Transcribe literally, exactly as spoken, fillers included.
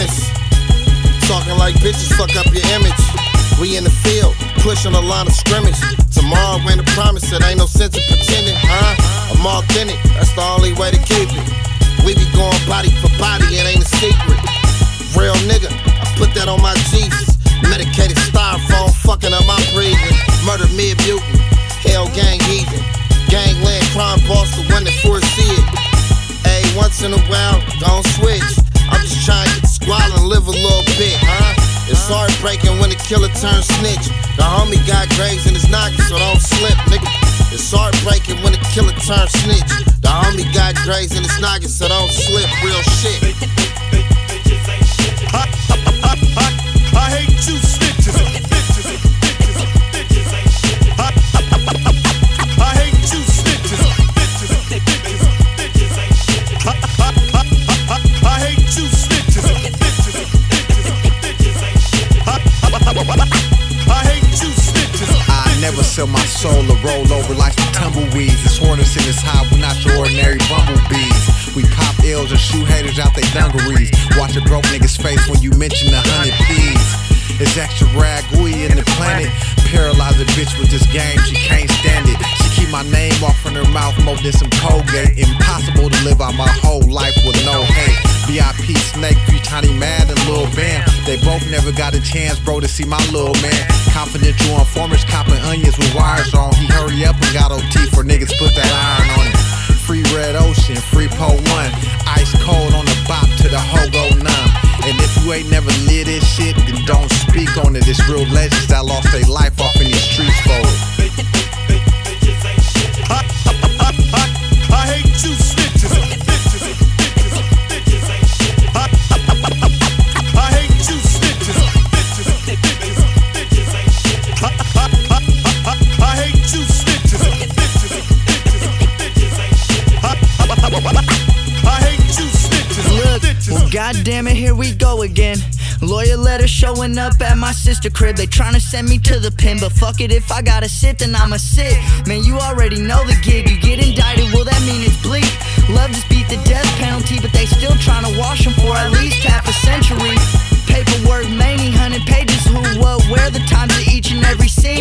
business. Talking like bitches fuck up your image. We in the field, pushing a line of scrimmage. Tomorrow ain't a promise, it ain't no sense of pretending, huh? I'm authentic, that's the only way to keep it. We be going body for body, it ain't a secret. Real nigga, I put that on my Jesus. Medicated styrofoam, fucking up my breathing. Murder mid-mutant, hell gang heathen. Gangland crime boss, the one that foresee it. Ayy, once in a while, don't switch. I'm just trying to get the squad and live a little bit, huh? It's heartbreaking when the killer turns snitch. The homie got graves in his noggin, so don't slip, nigga. It's heartbreaking when the killer turns snitch. The homie got graves in his noggin, so don't slip, real shit. I, I, I, I, I hate you snitches. Bitches, bitches, bitches ain't shit. I, I, I, I hate you snitches. Bitches, bitches, bitches ain't shit. I, I, I, I, I hate you snitches. Bitches, bitches, bitches ain't shit. I, I, I, I hate you snitches. I never sell my soul or roll over like some tumbleweeds. It's hornets in this high, we're not your ordinary bumblebees. We pop L's and shoot haters out they dungarees. Watch a broke nigga's face when you mention a hundred P's. It's extra rag, ooey in the planet. Paralyze a bitch with this game, she can't stand it. She keep my name off in her mouth more than some Colgate. Impossible to live out my whole life with no hate. V I P Snake, Free Tiny Mad, and Lil Bam. They both never got a chance, bro, to see my little man. Confidential informers copping onions with wires on. He hurry up and got O T for niggas put that iron on him. Free Red Ocean, free Po one. Ice cold on the bop to the hoe go numb. And if you ain't never live this shit, then don't speak on it. It's real legends that lost their life off in these streets for it. I, I, I, I, I hate you snitches. Bitches, bitches, bitches ain't shit. I, I, I, I hate you snitches. Bitches, bitches, bitches ain't shit. I, I, I, I, I hate you snitches. Bitches, bitches, bitches ain't shit. I, I, I, I hate you snitches. Look, well, goddamn it, here we go again. Lawyer letter showing up at my sister crib. They tryna send me to the pen, but fuck it, if I gotta sit, then I'ma sit. Man, you already know the gig. You get indicted, well that mean it's bleak. Love just beat the death penalty, but they still tryna wash them for at least half a century. Paperwork, many hundred pages, who, what, where, the times of each and every scene.